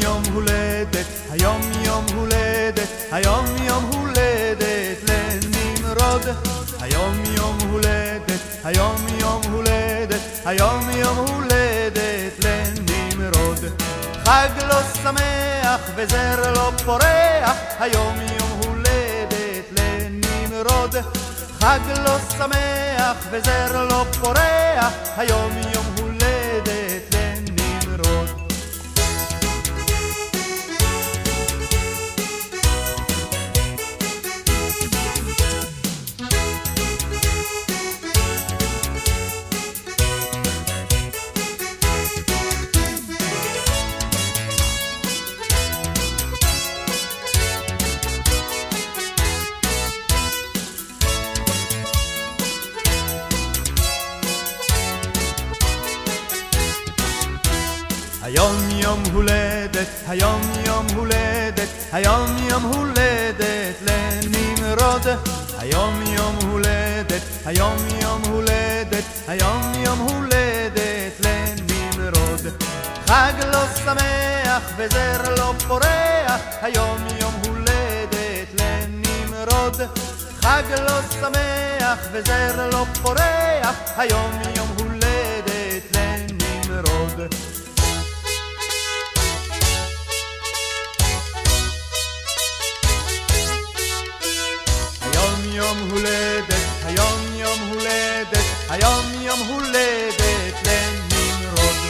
יום הולדת, היום יום הולדת, היום יום הולדת לנמרוד. היום יום הולדת, היום יום הולדת, היום יום הולדת לנמרוד. חג לא שמח וזר לא פורח, היום יום הולדת לנמרוד. חג לא שמח וזר לא פורח, היום יום הולדת לנמרוד. היום יום הולדת, היום יום הולדת, היום יום הולדת לנמרוד. היום יום הולדת, היום יום הולדת, היום יום הולדת לנמרוד. חג לא שמח וזר לא פורח, היום יום הולדת לנמרוד. חג לא שמח וזר לא פורח, היום יום הולדת לנמרוד. יום הולדת, היום יום הולדת, היום יום הולדת